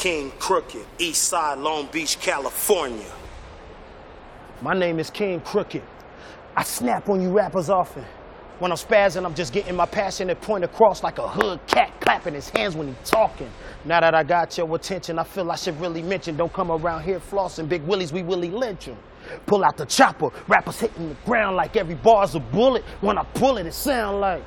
King Crooked, East Side, Long Beach, California. My name is King Crooked. I snap on you rappers often. When I'm spazzing, I'm just getting my passionate point across like a hood cat clapping his hands when he's talking. Now that I got your attention, I feel I should really mention, don't come around here flossing Big Willies, we Willie Lynch 'em. Pull out the chopper, rappers hitting the ground like every bar's a bullet. When I pull it, it sound like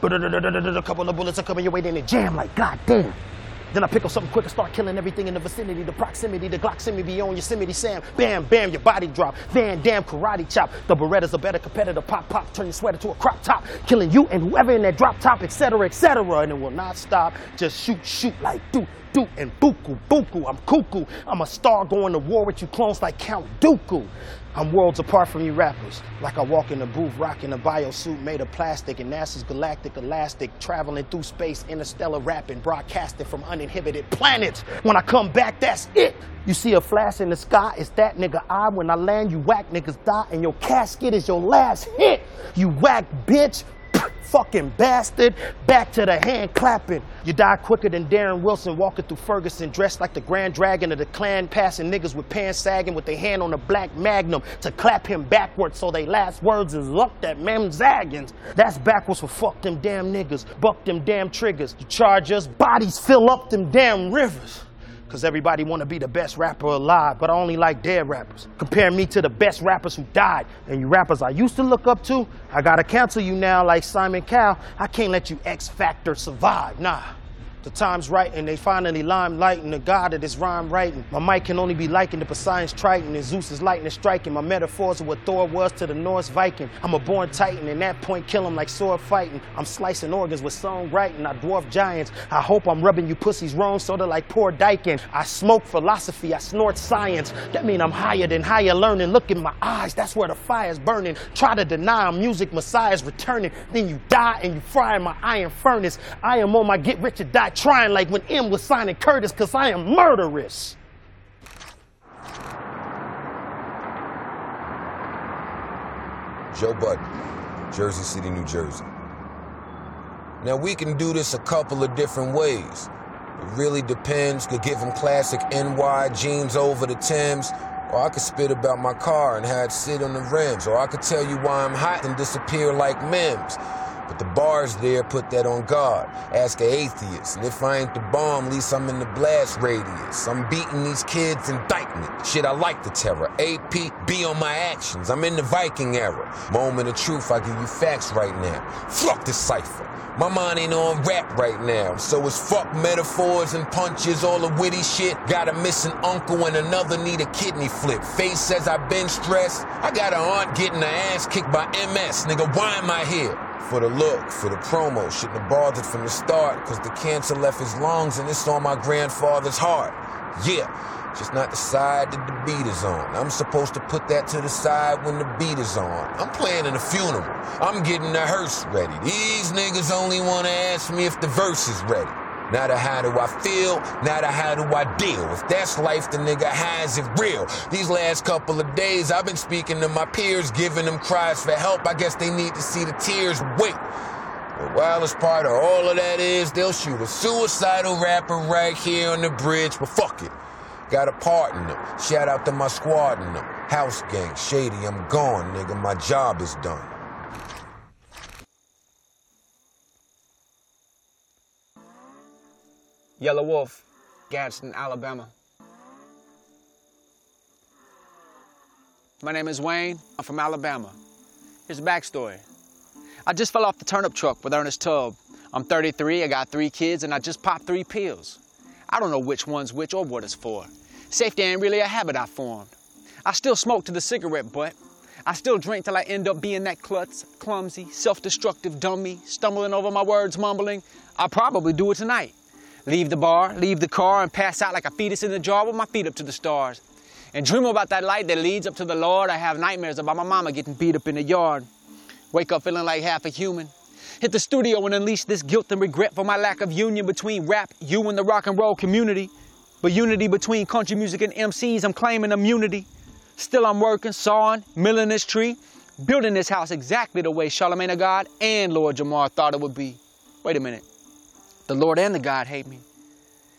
a couple of bullets are coming your way, then it jam like goddamn. Then I pick up something quick and start killing everything in the vicinity. The proximity, the Glocksimity on Yosemite Sam. Bam, bam, your body drop. Van Dam, karate chop. The Beretta's a better competitor. Pop, pop, turn your sweater to a crop top. Killing you and whoever in that drop top, etc., etc. And it will not stop. Just shoot, shoot like do, and buku, buku. I'm cuckoo. I'm a star going to war with you clones like Count Dooku. I'm worlds apart from you rappers. Like I walk in the booth rocking a biosuit made of plastic and NASA's galactic elastic, traveling through space, interstellar rapping, broadcasting from uninhibited planets. When I come back, that's it. You see a flash in the sky, it's that nigga eye. When I land, you whack niggas die, and your casket is your last hit. You whack bitch. Fucking bastard, back to the hand clapping. You die quicker than Darren Wilson walking through Ferguson, dressed like the Grand Dragon of the Klan, passing niggas with pants sagging with their hand on the black magnum to clap him backwards so they last words is up that mem zaggins. That's backwards for fuck them damn niggas, buck them damn triggers. The chargers, bodies fill up them damn rivers. Cause everybody wanna be the best rapper alive, but I only like dead rappers. Compare me to the best rappers who died, and you rappers I used to look up to, I gotta cancel you now like Simon Cowell. I can't let you X Factor survive, nah. The time's right and they finally limelighting the god of this rhyme writing. My mic can only be likened to Poseidon's Triton and Zeus's lightning striking. My metaphors are what Thor was to the Norse Viking. I'm a born titan and that point kill him like sword fighting. I'm slicing organs with songwriting. I dwarf giants. I hope I'm rubbing you pussies wrong sorta like poor Dykin. I smoke philosophy, I snort science. That mean I'm higher than higher learning. Look in my eyes, that's where the fire's burning. Try to deny I'm music, Messiah's returning. Then you die and you fry in my iron furnace. I am on my get rich or die trying like when M was signing Curtis, cause I am murderous. Joe Budden, Jersey City, New Jersey. Now we can do this a couple of different ways. It really depends. Could give him classic NY jeans over the Timbs, or I could spit about my car and have it sit on the rims, or I could tell you why I'm hot and disappear like Mims. But the bars there put that on guard. Ask an atheist. And if I ain't the bomb, at least I'm in the blast radius. I'm beating these kids' indictment. Shit, I like the terror. AP, be on my actions. I'm in the Viking era. Moment of truth, I give you facts right now. Fuck this cipher. My mind ain't on rap right now. So it's fuck metaphors and punches, all the witty shit. Got a missing uncle and another need a kidney flip. Face says I've been stressed. I got an aunt getting her ass kicked by MS. Nigga, why am I here? For the look, for the promo, shouldn't have bothered from the start, cause the cancer left his lungs and it's on my grandfather's heart. Yeah, just not the side that the beat is on. I'm supposed to put that to the side when the beat is on. I'm planning a funeral. I'm getting the hearse ready. These niggas only wanna ask me if the verse is ready. Not a how do I feel, not a how do I deal. If that's life, the nigga has it real. These last couple of days, I've been speaking to my peers, giving them cries for help. I guess they need to see the tears. Wait. The wildest part of all of that is they'll shoot a suicidal rapper right here on the bridge, but fuck it. Got a part in them. Shout out to my squad in them. House gang, shady, I'm gone, nigga. My job is done. Yellow Wolf, Gadsden, Alabama. My name is Wayne. I'm from Alabama. Here's the backstory. I just fell off the turnip truck with Ernest Tubb. I'm 33, I got 3 kids, and I just popped 3 pills. I don't know which one's which or what it's for. Safety ain't really a habit I formed. I still smoke to the cigarette butt. I still drink till I end up being that klutz, clumsy, self-destructive dummy, stumbling over my words, mumbling, I'll probably do it tonight. Leave the bar, leave the car, and pass out like a fetus in a jar with my feet up to the stars. And dream about that light that leads up to the Lord. I have nightmares about my mama getting beat up in the yard. Wake up feeling like half a human. Hit the studio and unleash this guilt and regret for my lack of union between rap, you and the rock and roll community. But unity between country music and MCs, I'm claiming immunity. Still I'm working, sawing, milling this tree, building this house exactly the way Charlemagne the God and Lord Jamar thought it would be. Wait a minute. The Lord and the God hate me.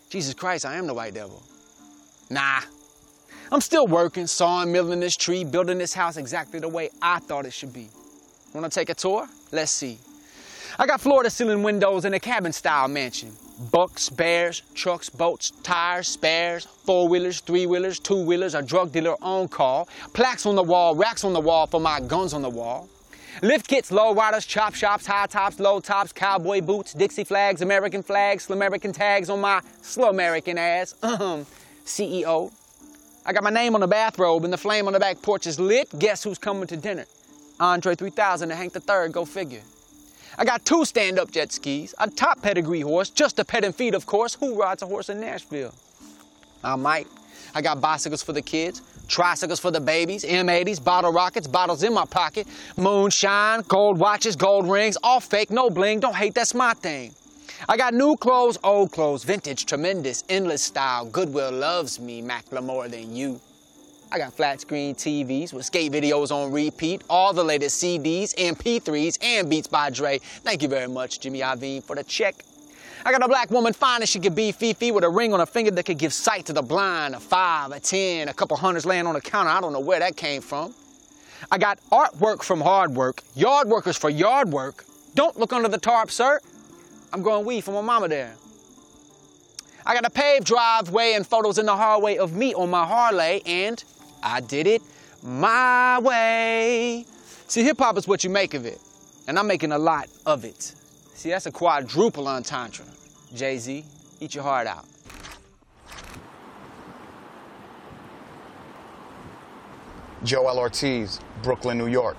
Jesus Christ, I am the white devil. Nah. I'm still working, sawing, milling this tree, building this house exactly the way I thought it should be. Wanna take a tour? Let's see. I got floor-to-ceiling windows in a cabin-style mansion. Bucks, bears, trucks, boats, tires, spares, four-wheelers, three-wheelers, two-wheelers, a drug dealer on call, plaques on the wall, racks on the wall for my guns on the wall. Lift kits, low riders, chop shops, high tops, low tops, cowboy boots, Dixie flags, American tags on my slow American ass. CEO. I got my name on the bathrobe and the flame on the back porch is lit. Guess who's coming to dinner? Andre 3000 and Hank III, go figure. I got 2 stand-up jet skis, a top pedigree horse, just to pet and feed, of course. Who rides a horse in Nashville? I might. I got bicycles for the kids, tricycles for the babies, M80s, bottle rockets, bottles in my pocket, moonshine, gold watches, gold rings, all fake, no bling, don't hate, that's my thing. I got new clothes, old clothes, vintage, tremendous, endless style, Goodwill loves me, Macklemore than you. I got flat screen TVs with skate videos on repeat, all the latest CDs, MP3s, and Beats by Dre. Thank you very much, Jimmy Iovine, for the check. I got a black woman fine as she could be, Fifi, with a ring on her finger that could give sight to the blind, a 5, a 10, a couple hundreds laying on the counter. I don't know where that came from. I got artwork from hard work, yard workers for yard work. Don't look under the tarp, sir. I'm growing weed for my mama there. I got a paved driveway and photos in the hallway of me on my Harley, and I did it my way. See, hip-hop is what you make of it, and I'm making a lot of it. See, that's a quadruple entendre. Jay-Z, eat your heart out. Joel Ortiz, Brooklyn, New York.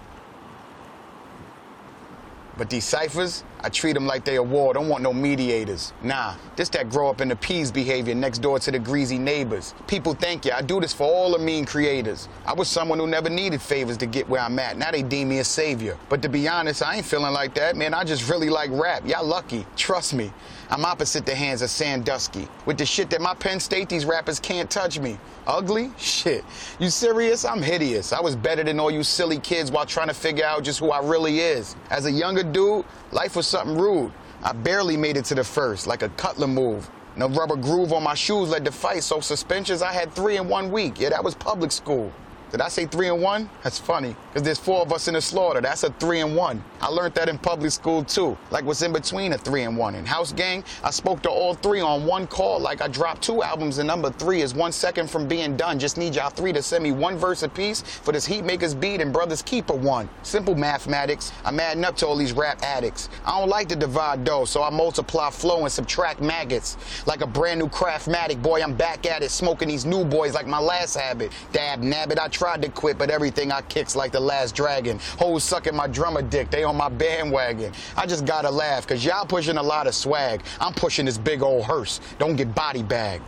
But these ciphers, I treat them like they a war, don't want no mediators. Nah, this that grow up in the peas behavior next door to the greasy neighbors. People thank you, I do this for all the mean creators. I was someone who never needed favors to get where I'm at, now they deem me a savior. But to be honest, I ain't feeling like that, man, I just really like rap, y'all lucky, trust me. I'm opposite the hands of Sandusky. With the shit that my pen state, these rappers can't touch me. Ugly? Shit. You serious? I'm hideous. I was better than all you silly kids while trying to figure out just who I really is. As a younger dude, life was something rude. I barely made it to the first, like a Cutler move. No rubber groove on my shoes led to fight, so suspensions, I had 3 in 1 week. Yeah, that was public school. Did I say 3 in 1? That's funny, because there's 4 of us in the slaughter. That's a 3 in 1. I learned that in public school, too. Like what's in between a 3 in 1. In House Gang, I spoke to all 3 on one call, like I dropped 2 albums, and number 3 is 1 second from being done. Just need y'all 3 to send me 1 verse apiece for this Heatmakers beat and Brothers Keeper 1. Simple mathematics. I'm adding up to all these rap addicts. I don't like to divide dough, so I multiply flow and subtract maggots. Like a brand new Craftmatic, boy, I'm back at it, smoking these new boys like my last habit. Dab, nabbit, I tried to quit, but everything I kick's like the last dragon. Hoes sucking my drummer dick, they on my bandwagon. I just gotta laugh, cause y'all pushing a lot of swag. I'm pushing this big old hearse. Don't get body bagged.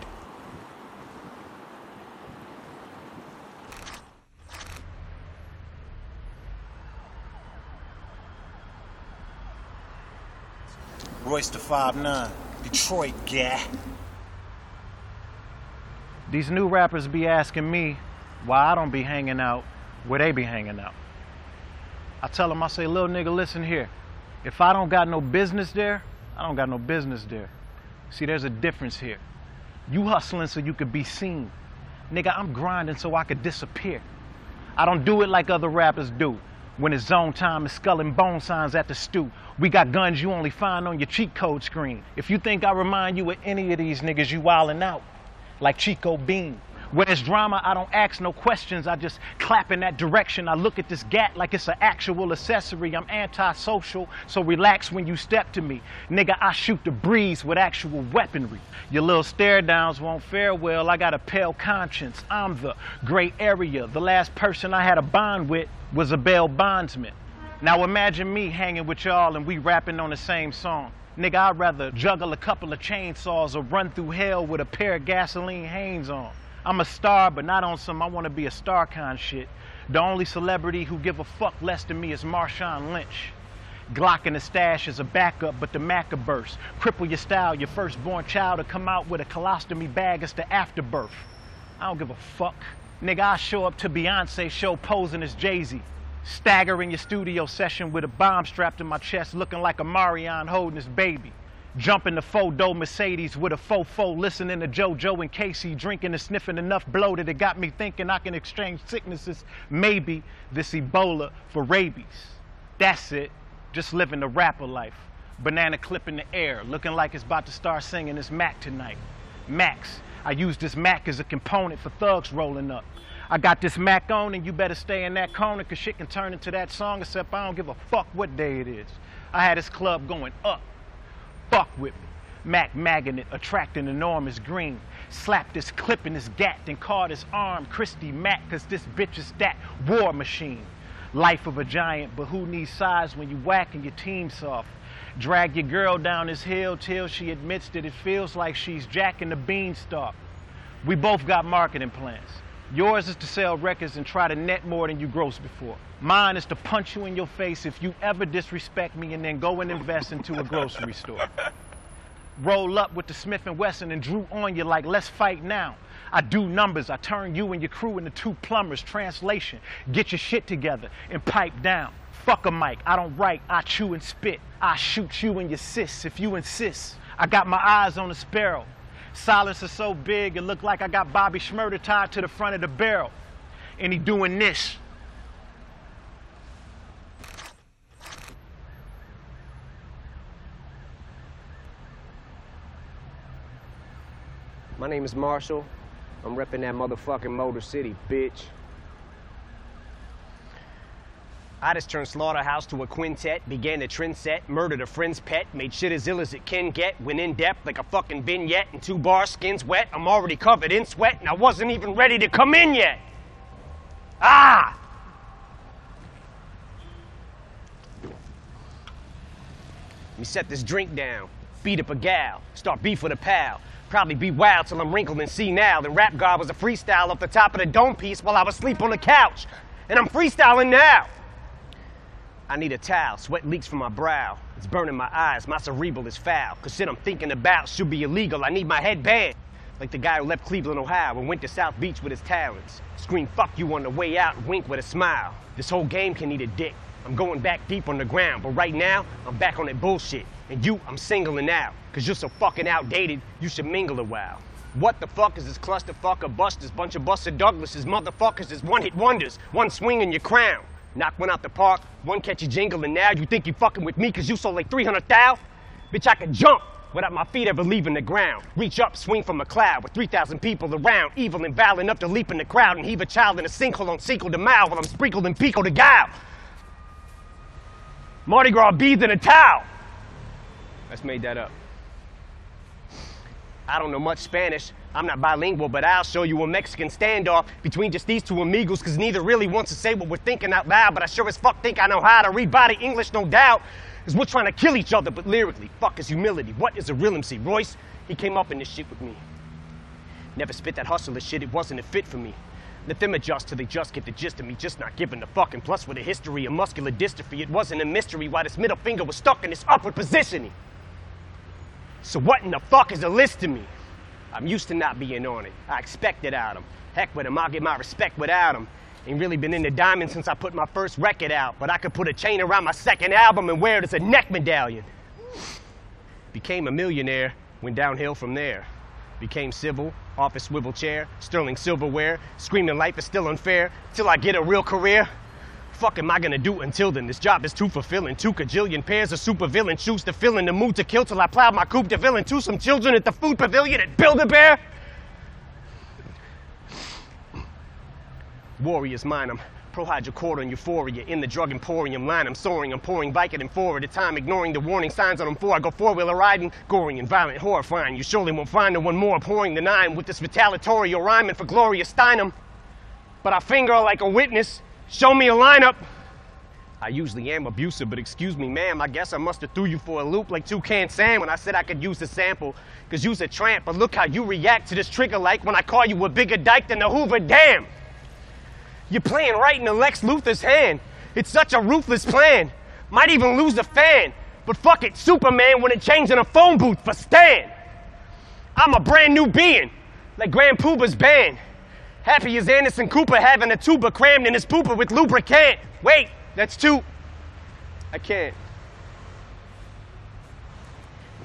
Royce the 5'9", Detroit guy. These new rappers be asking me why I don't be hanging out where they be hanging out. I tell them, I say, little nigga, listen here. If I don't got no business there, I don't got no business there. See, there's a difference here. You hustling so you could be seen. Nigga, I'm grinding so I could disappear. I don't do it like other rappers do. When it's zone time, it's skull and bone signs at the stew. We got guns you only find on your cheat code screen. If you think I remind you of any of these niggas, you wildin' out. Like Chico Bean. When it's drama, I don't ask no questions. I just clap in that direction. I look at this gat like it's an actual accessory. I'm antisocial, so relax when you step to me. Nigga, I shoot the breeze with actual weaponry. Your little stare downs won't fare well. I got a pale conscience. I'm the gray area. The last person I had a bond with was a bail bondsman. Now imagine me hanging with y'all and we rapping on the same song. Nigga, I'd rather juggle a couple of chainsaws or run through hell with a pair of gasoline Hanes on. I'm a star, but not on some I want to be a star con shit. The only celebrity who give a fuck less than me is Marshawn Lynch. Glock in the stash is a backup, but the Maca burst. Cripple your style, your firstborn child to come out with a colostomy bag as the afterbirth. I don't give a fuck. Nigga, I show up to Beyonce show posing as Jay-Z. Stagger in your studio session with a bomb strapped to my chest looking like a Marion holding his baby. Jumping the four-door Mercedes with a fofo, listening to JoJo and Casey, drinking and sniffing enough blow that it got me thinking I can exchange sicknesses, maybe this Ebola for rabies. That's it, just living the rapper life. Banana clip in the air, looking like it's about to start singing this Mac tonight. Max, I use this Mac as a component for thugs rolling up. I got this Mac on and you better stay in that corner cause shit can turn into that song except I don't give a fuck what day it is. I had this club going up. Fuck with me. Mac magnet attracting enormous green. Slap this clip in his gat, then call this arm Christy Mac, cause this bitch is that war machine. Life of a giant, but who needs size when you whacking your team soft? Drag your girl down this hill till she admits that it feels like she's jacking the beanstalk. We both got marketing plans. Yours is to sell records and try to net more than you grossed before. Mine is to punch you in your face if you ever disrespect me and then go and invest into a grocery store. Roll up with the Smith & Wesson and drew on you like, let's fight now. I do numbers, I turn you and your crew into two plumbers. Translation, get your shit together and pipe down. Fuck a mic, I don't write, I chew and spit. I shoot you and your sis if you insist. I got my eyes on a sparrow. Silence is so big it look like I got Bobby Shmurda tied to the front of the barrel. And he doing this. My name is Marshall. I'm repping that motherfucking Motor City, bitch. I just turned Slaughterhouse to a quintet, began the trend set, murdered a friend's pet, made shit as ill as it can get, went in depth like a fucking vignette, and 2 bars, skin's wet, I'm already covered in sweat, and I wasn't even ready to come in yet. Ah! Let me set this drink down, beat up a gal, start beef with a pal. Probably be wild till I'm wrinkled and senile. And Rap God was a freestyle off the top of the dome piece while I was asleep on the couch. And I'm freestyling now. I need a towel, sweat leaks from my brow. It's burning my eyes, my cerebral is foul. Cause shit I'm thinking about should be illegal. I need my head banned. Like the guy who left Cleveland, Ohio and went to South Beach with his talents. Scream fuck you on the way out and wink with a smile. This whole game can eat a dick. I'm going back deep on the ground, but right now, I'm back on that bullshit. And you, I'm singling out. Cause you're so fucking outdated, you should mingle a while. What the fuck is this clusterfuck of busters? Bunch of Buster Douglases, motherfuckers is one-hit wonders. One swing in your crown. Knock one out the park, one catchy jingle, and now you think you fucking with me cause you sold like 300 thou? Bitch, I can jump without my feet ever leaving the ground. Reach up, swing from a cloud with 3,000 people around. Evil and vile enough to leap in the crowd and heave a child in a sinkhole on Cinco de Mayo while I'm sprinkled in Pico de Gallo. Mardi Gras beads in a towel. Let's made that up. I don't know much Spanish. I'm not bilingual, but I'll show you a Mexican standoff between just these two amigos, cause neither really wants to say what we're thinking out loud, but I sure as fuck think I know how to read body English, no doubt. Cause we're trying to kill each other, but lyrically, fuck is humility. What is a real MC? Royce, he came up in this shit with me. Never spit that hustler shit, it wasn't a fit for me. Let them adjust till they just get the gist of me, just not giving a fuck. And plus with a history of muscular dystrophy, it wasn't a mystery why this middle finger was stuck in this upward positioning. So what in the fuck is a list to me? I'm used to not being on it. I expect it out of him. Heck with him, I'll get my respect without him. Ain't really been into diamonds since I put my first record out, but I could put a chain around my second album and wear it as a neck medallion. Became a millionaire, went downhill from there. Became civil, office swivel chair, sterling silverware, screaming life is still unfair, till I get a real career. Fuck am I gonna do until then? This job is too fulfilling. 2 kajillion pairs of supervillain shoes to fill in the mood to kill till I plow my coupe de ville to some children at the food pavilion at Build-A-Bear. Warriors mine, I'm pro-hydrocodone euphoria in the drug emporium line. I'm soaring, I'm pouring Vicodin 4 at a time, ignoring the warning signs on them 4. I go 4-wheeler riding, gory and violent, horrifying. You surely won't find no one more abhorring than I am with this retaliatory rhyming for Gloria Steinem. But I finger her like a witness. Show me a lineup. I usually am abusive, but excuse me, ma'am, I guess I must have threw you for a loop like Toucan Sam when I said I could use the sample. Cause you's a tramp, but look how you react to this trigger like when I call you a bigger dyke than the Hoover Dam. You're playing right into Lex Luthor's hand. It's such a ruthless plan. Might even lose a fan. But fuck it, Superman wouldn't change in a phone booth for Stan. I'm a brand new being, like Grand Pooba's band. Happy as Anderson Cooper having a tuba crammed in his pooper with lubricant. Wait, that's 2. I can't.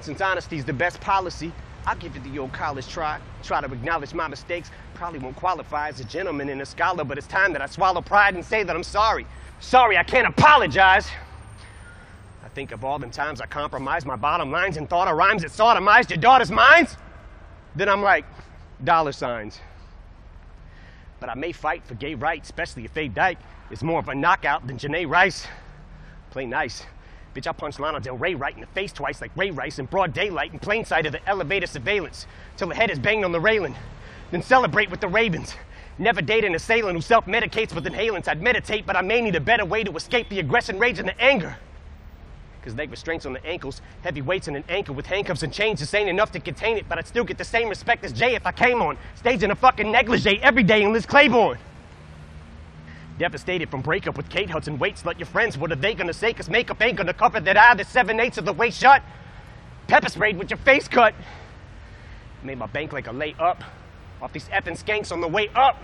Since honesty's the best policy, I'll give it the old college try. Try to acknowledge my mistakes. Probably won't qualify as a gentleman and a scholar, but it's time that I swallow pride and say that I'm sorry. Sorry, I can't apologize. I think of all the times I compromised my bottom lines and thought of rhymes that sodomized your daughter's minds. Then I'm like, $signs. But I may fight for gay rights, especially if Faye Dyke is more of a knockout than Janae Rice. Play nice. Bitch, I punched Lana Del Rey right in the face twice like Ray Rice in broad daylight in plain sight of the elevator surveillance till the head is banged on the railing. Then celebrate with the Ravens. Never date an assailant who self-medicates with inhalants. I'd meditate, but I may need a better way to escape the aggression, rage, and the anger. Because leg restraints on the ankles, heavy weights in an ankle with handcuffs and chains just ain't enough to contain it, but I'd still get the same respect as Jay if I came on stage in a fucking negligee every day in Liz Claiborne. Devastated from breakup with Kate Hudson. Wait, slut, your friends, what are they gonna say? Cause makeup ain't gonna cover that eye that's 7/8 of the way shut. Pepper sprayed with your face cut. Made my bank like a lay up off these effing skanks on the way up.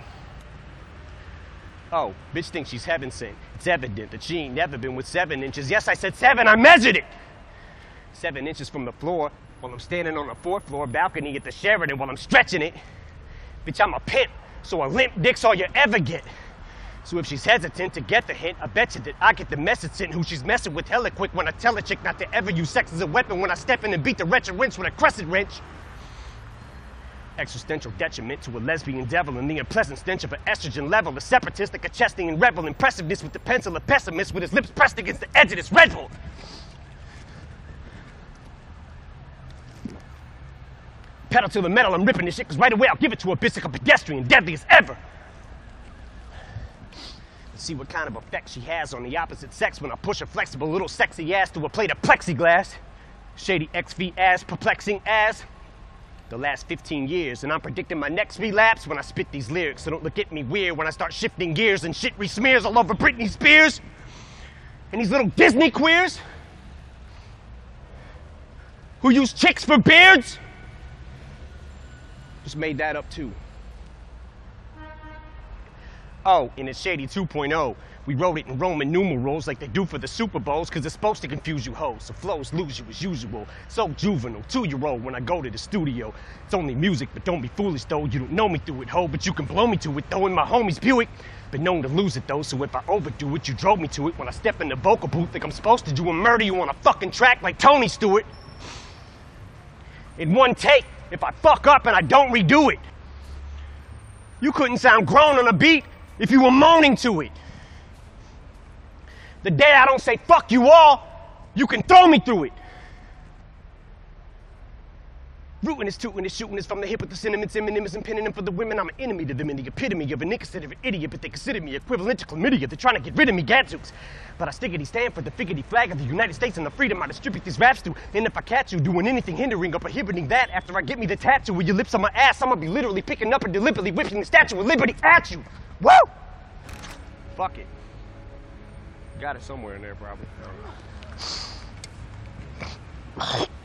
Oh, bitch thinks she's heaven sent. It's evident that she ain't never been with 7 inches. Yes, I said 7, I measured it. 7 inches from the floor while I'm standing on the 4th floor balcony at the Sheraton while I'm stretching it. Bitch, I'm a pimp, so a limp dick's all you ever get. So if she's hesitant to get the hint, I bet you that I get the message sent who she's messing with hella quick when I tell a chick not to ever use sex as a weapon when I step in and beat the wretched winch with a crescent wrench. Existential detriment to a lesbian devil and the unpleasant stench of an estrogen level, a separatist like a Chestian rebel, impressiveness with the pencil, a pessimist with his lips pressed against the edge of this Red Bull. Pedal to the metal, I'm ripping this shit, cause right away I'll give it to a bitch like a pedestrian, deadly as ever. See what kind of effect she has on the opposite sex when I push a flexible little sexy ass to a plate of plexiglass. Shady XV ass, perplexing ass. The last 15 years, and I'm predicting my next relapse when I spit these lyrics, so don't look at me weird when I start shifting gears and shit re-smears all over Britney Spears. And these little Disney queers who use chicks for beards. Just made that up too. Oh, and it's Shady 2.0. We wrote it in Roman numerals like they do for the Super Bowls, cause it's supposed to confuse you hoes, so flows lose you as usual. So juvenile, 2-year-old when I go to the studio. It's only music, but don't be foolish though. You don't know me through it, ho, but you can blow me to it though in my homie's Buick. Been known to lose it though, so if I overdo it, you drove me to it. When I step in the vocal booth, think I'm supposed to do and murder you on a fucking track like Tony Stewart. In one take, if I fuck up and I don't redo it. You couldn't sound grown on a beat if you were moaning to it. The day I don't say fuck you all, you can throw me through it. Rooting is tooting is shooting is from the hip with the sentiments, M&M's and pinning them for the women. I'm an enemy to them and the epitome of an inconsiderate idiot, but they consider me equivalent to chlamydia. They're trying to get rid of me, gadzooks. But I stickity stand for the figgity flag of the United States and the freedom I distribute these raps to. And if I catch you doing anything hindering or prohibiting that, after I get me the tattoo with your lips on my ass, I'm gonna be literally picking up and deliberately whipping the Statue of Liberty at you. Woo! Fuck it. Got it somewhere in there, probably. I don't know.